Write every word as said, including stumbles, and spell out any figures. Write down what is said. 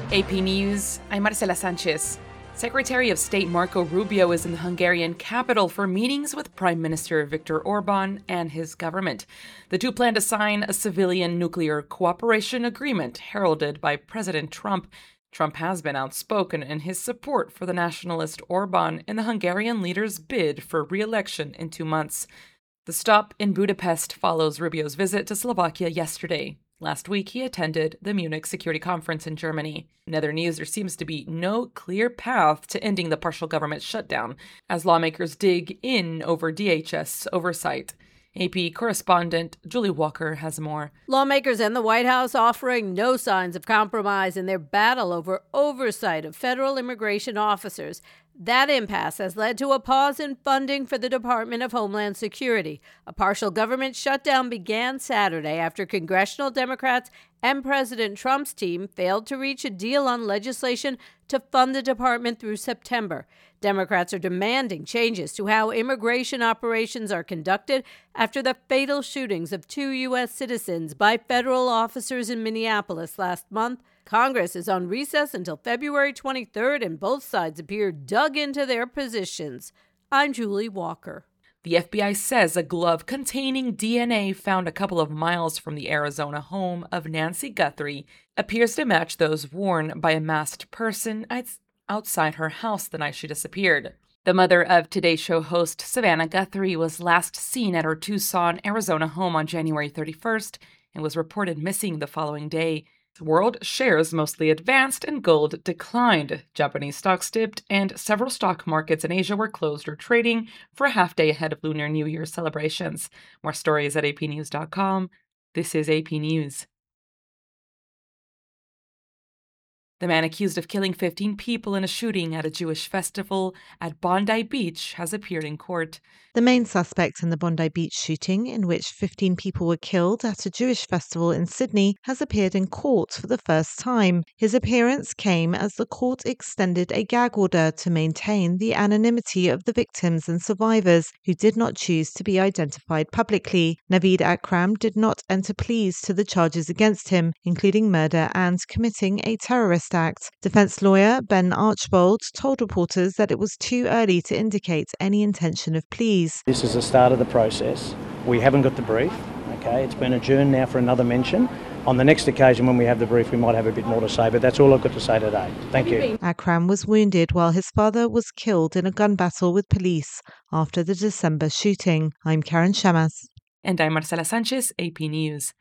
A P News, I'm Marcela Sanchez. Secretary of State Marco Rubio is in the Hungarian capital for meetings with Prime Minister Viktor Orban and his government. The two plan to sign a civilian nuclear cooperation agreement heralded by President Trump. Trump has been outspoken in his support for the nationalist Orban in the Hungarian leader's bid for re-election in two months. The stop in Budapest follows Rubio's visit to Slovakia yesterday. Last week, he attended the Munich Security Conference in Germany. In other news, there seems to be no clear path to ending the partial government shutdown as lawmakers dig in over D H S oversight. A P correspondent Julie Walker has more. Lawmakers and the White House offering no signs of compromise in their battle over oversight of federal immigration officers. That impasse has led to a pause in funding for the Department of Homeland Security. A partial government shutdown began Saturday after congressional Democrats and President Trump's team failed to reach a deal on legislation to fund the department through September. Democrats are demanding changes to how immigration operations are conducted after the fatal shootings of two U S citizens by federal officers in Minneapolis last month. Congress is on recess until February twenty-third, and both sides appear dug into their positions. I'm Julie Walker. The F B I says a glove containing D N A found a couple of miles from the Arizona home of Nancy Guthrie appears to match those worn by a masked person outside her house the night she disappeared. The mother of Today Show host Savannah Guthrie was last seen at her Tucson, Arizona home on January thirty-first and was reported missing the following day. World shares mostly advanced and gold declined. Japanese stocks dipped, and several stock markets in Asia were closed or trading for a half day ahead of Lunar New Year celebrations. More stories at A P news dot com. This is A P News. The man accused of killing fifteen people in a shooting at a Jewish festival at Bondi Beach has appeared in court. The main suspect in the Bondi Beach shooting, in which fifteen people were killed at a Jewish festival in Sydney, has appeared in court for the first time. His appearance came as the court extended a gag order to maintain the anonymity of the victims and survivors who did not choose to be identified publicly. Naveed Akram did not enter pleas to the charges against him, including murder and committing a terrorist act. Defense lawyer Ben Archbold told reporters that it was too early to indicate any intention of pleas. This is the start of the process. We haven't got the brief. Okay, it's been adjourned now for another mention. On the next occasion when we have the brief, we might have a bit more to say, but that's all I've got to say today. Thank you. Akram was wounded while his father was killed in a gun battle with police after the December shooting. I'm Karen Shamas. And I'm Marcela Sanchez, A P News.